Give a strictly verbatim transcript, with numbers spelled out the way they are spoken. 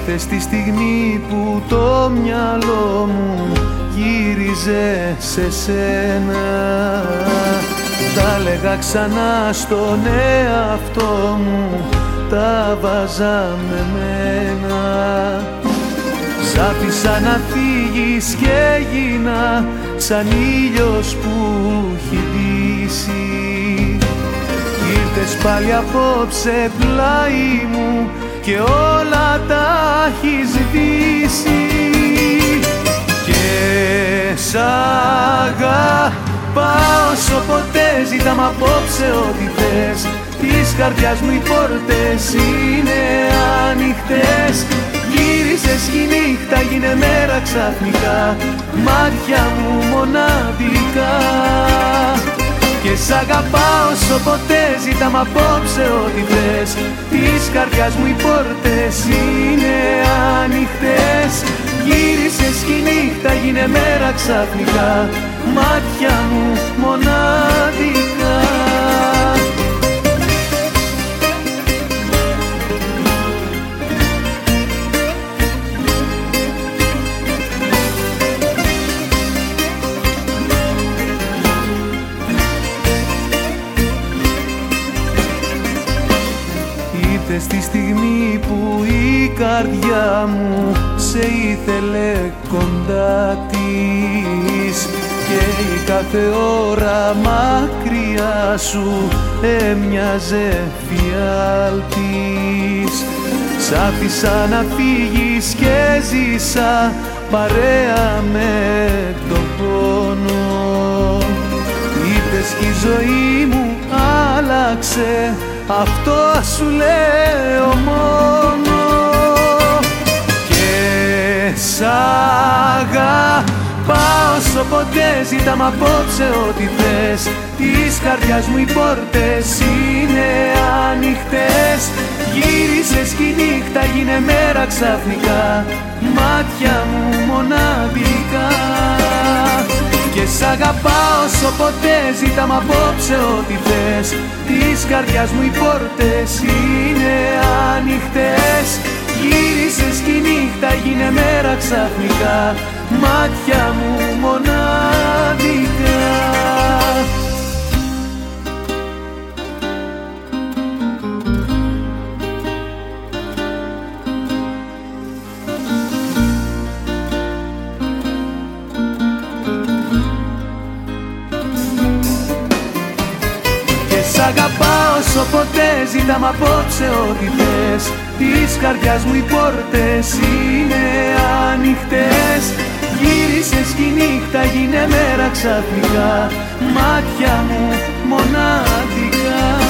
Ήρθε στη στιγμή που το μυαλό μου γύριζε σε σένα. Τα λέγα ξανά στον εαυτό μου, τα βάζα με μένα. Σ' άφησα να φύγεις και έγινα σαν ήλιος που έχει δύσει. Ήρθες πάλι απόψε πλάι μου και όλα τα έχεις σβήσει. Και σ' αγαπάω όσο ποτέ, ζητάμε απόψε ό,τι θες. Της καρδιάς μου οι πόρτες είναι ανοιχτές. Γύρισες κι η νύχτα γίνε μέρα ξαφνικά, μάτια μου μοναδικά. Και σ' αγαπάω όσο ποτέ, ζητάμε απόψε ό,τι θες. Της καρδιάς μου οι πόρτες είναι ανοιχτές. Γύρισες κι η νύχτα γίνε μέρα ξαφνικά, μάτια μου μοναδικά. Στη στιγμή που η καρδιά μου σε ήθελε κοντά της και η κάθε ώρα μακριά σου έμοιαζε φιάλτης. Σ' άφησα να φύγεις και ζήσα παρέα με τον πόνο. Είπες κι η ζωή μου άλλαξε, αυτό σου λέω μόνο. Και σ' αγαπάω όσο ποτέ, ζητάμε απόψε ό,τι θες. Της καρδιάς μου οι πόρτες είναι ανοιχτές. Γύρισες κι η νύχτα γίνε μέρα ξαφνικά, μάτια μου μοναδικά. Και σ' αγαπάω όσο ποτέ, ζητάμε απόψε ό,τι θες. Της καρδιάς μου οι πόρτες είναι ανοιχτές. Γύρισες κι η νύχτα γίνε μέρα ξαφνικά, μάτια μου μοναδικά. Σ' αγαπάω όσο ποτέ, ζητάμε απόψε ό,τι θες. Της καρδιάς μου οι πόρτες είναι ανοιχτές. Γύρισες κι η νύχτα γίνε μέρα ξαφνικά, μάτια μου μοναδικά.